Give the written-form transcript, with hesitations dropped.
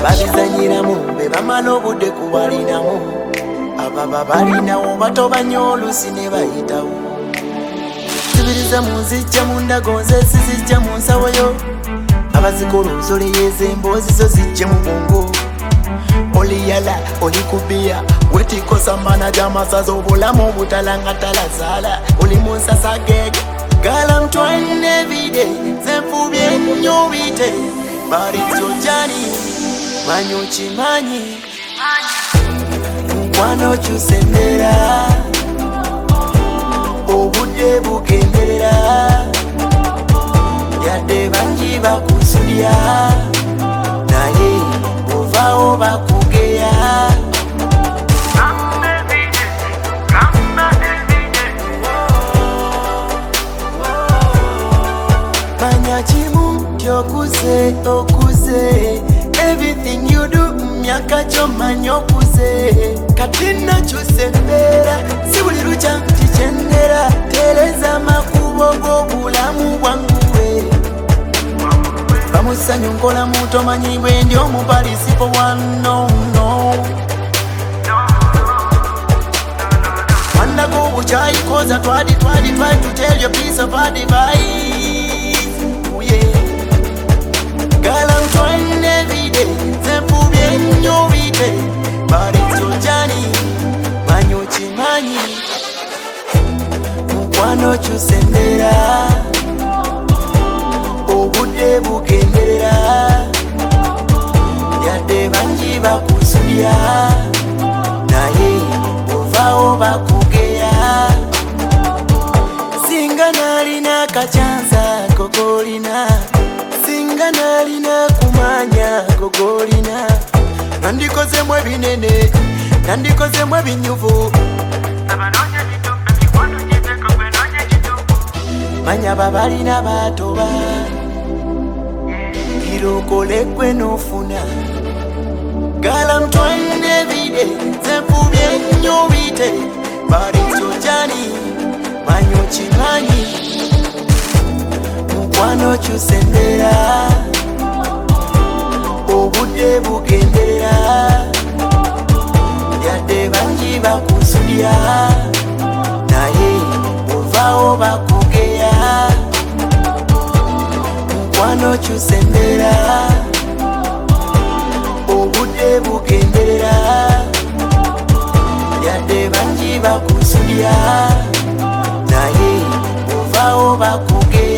babizanyiramu be bamala obudde kubalinamu ababa balinawo bato banya olusi ne bayitawo zibiriza mu nzijja mu ndago nze sizijja mu nsawoyo abazikola ozoleyeza emboozi zo zijje mu bongo oliyala olikubiya wetikosa mana gy'amasaza obulamu obutalangatalazaala oli mu nsasa gege gala mtwaine everyday zenfubye nnyo bite balityojani manyi okimanyi mukwano kyusendera obudde bugenderera yadde bangi bakusulya naye ovaawo bakugeya manya kimu tyokuze okuze everything you do myaka kyomanya okuze kati nakyuse embeera si buli lukya kikyendera tereza amakubo g'obulamu bwanguwe bamusanyu nkola mutomanyi bwe ndi omubalisipo wannono wandako obukyayikoza twadi try to tell your piece of advice. Oh yeah. Girl, I'm trying every day. Zenfubye nnyo bite but it's your journey manyi okimanyi mukwano kyusendera obudde bugenderera yadde bangi bakusulya naye ovaawo bakugeya singa nalina kacyanza kogolina singa nalina kumanya kogolina nandikozemu ebinene nandikozemu ebinyuvu manya babalina batoba irokole gwe nofuna gala mtwaine everyday zenfubye nnyo bite but it's your journey manyi okimanyi mukwano kyusendera obudde bugenderera yadde bangi bakusulya naye ovaawo bakugeya mukwano kyusendera obudde bugenderera yadde bangi bakusulya naye ovaawo bakugeya